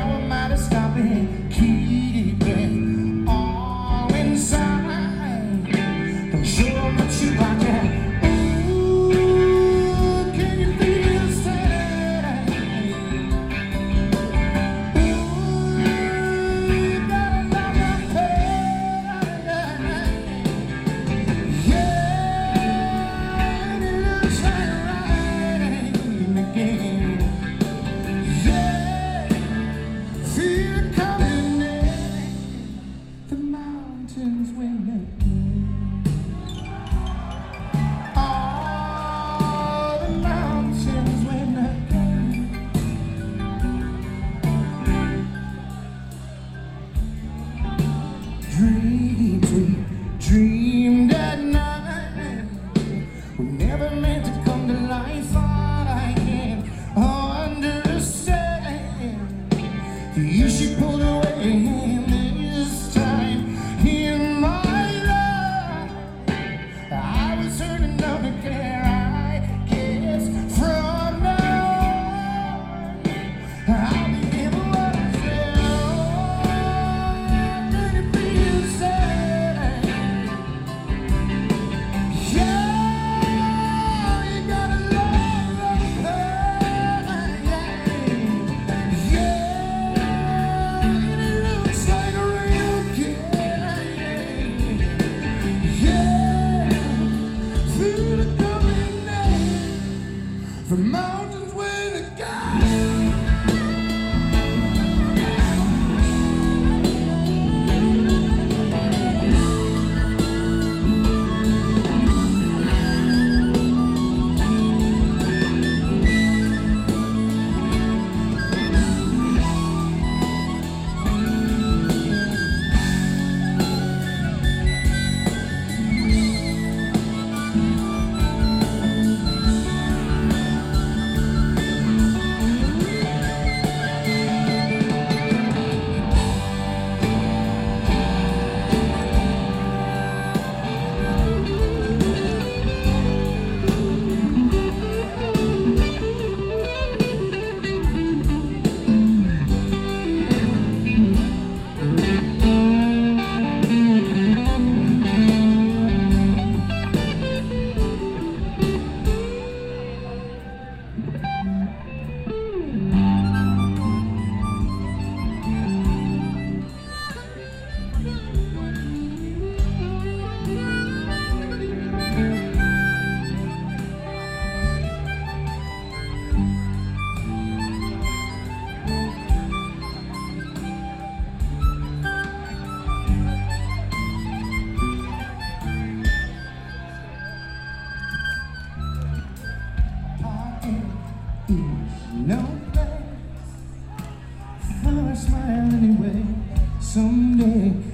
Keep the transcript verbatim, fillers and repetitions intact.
how am I to stop it? Keep it all inside. Don't show how much you like it. Dream, dream, dreamed at night. We never meant to come to life. Thought I can't understand. You should pull away this time in my life. I was hurting enough to care. I guess from now on, I'll be giving what I said. The mountains where the no place for a smile anyway. Someday